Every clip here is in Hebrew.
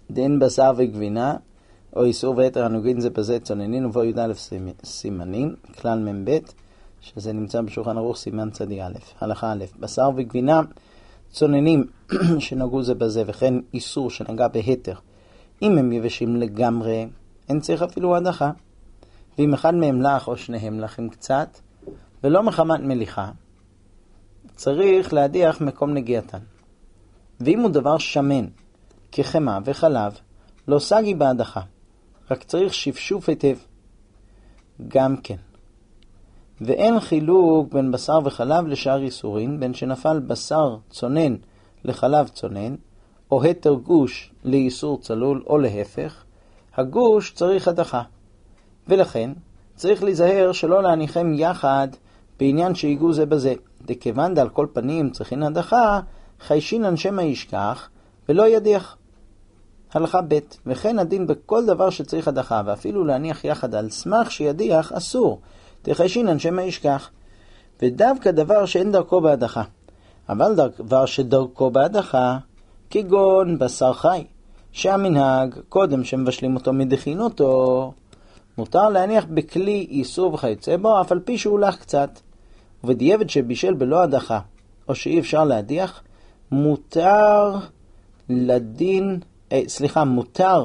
דין בשר וגבינה, או איסור ויתר הנוגעים זה בזה צוננין, ובו י"א סימנים, כלל מ"ב, שזה נמצא בשולחן ערוך סימן צדי א', הלכה א', בשר וגבינה צוננים שנגעו זה בזה, וכן איסור שנגע בהתר. אם הם יבשים לגמרי, אין צריך אפילו הדחה. ואם אחד מהם לח או שניהם לחם קצת, ולא מחמת מליחה, צריך להדיח מקום נגיעתן. ואם הוא דבר שמן, כחמה וחלב, לא סגי בהדחה, רק צריך שפשוף היטב. גם כן. ואין חילוק בין בשר וחלב לשאר איסורין, בין שנפל בשר צונן לחלב צונן, או התר גוש לאיסור צלול, או להפך, הגוש צריך הדחה. ולכן צריך להיזהר שלא להניחם יחד בעניין שיגעו זה בזה. דכיוון דעל כל פנים צריכין הדחה, חיישינן שמא ישכח ולא ידיח. הלכה ב', וכן הדין בכל דבר שצריך הדחה, ואפילו להניח יחד על סמך שידיח אסור, דחיישינן שמא ישכח. ודווקא דבר שאין דרכו בהדחה, אבל דבר שדרכו בהדחה, כגון בשר חי, שהמנהג קודם שמבשלים אותו מדחין אותו, מותר להניח בכלי איסור וכיוצא בו, אף על פי שהוא לח קצת. ובדיעבד שבישל בלא הדחה, או שאי אפשר להדיח, מותר לדין, מותר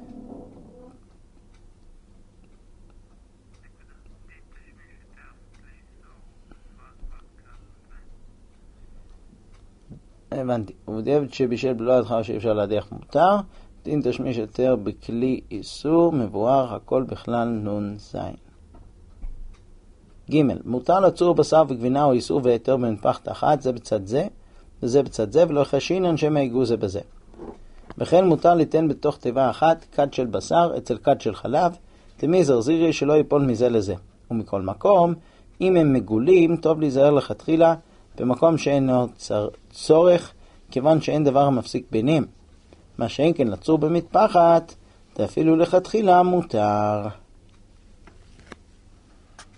הבנתי. ובדיעבד שבישל בלא הדחה, או שאי אפשר להדיח, מותר דין תשמיש יותר בכלי איסור, מבואר הכל בכלל נון זין. ג' מותר לצור בשר וגבינה או איסור ויתר בנפחת אחת, זה בצד זה וזה בצד זה, ולא חשינן שמא יגעו זה בזה. וכן מותר ליתן בתוך תיבה אחת כד של בשר אצל כד של חלב, תמי זרזירי שלא ייפול מזה לזה. ומכל מקום, אם הם מגולים, טוב להיזהר לכתחילה במקום שאין צורך, כיוון שאין דבר המפסיק ביניהם. מה שאין כן לצור במטפחת, אפילו לכתחילה מותר.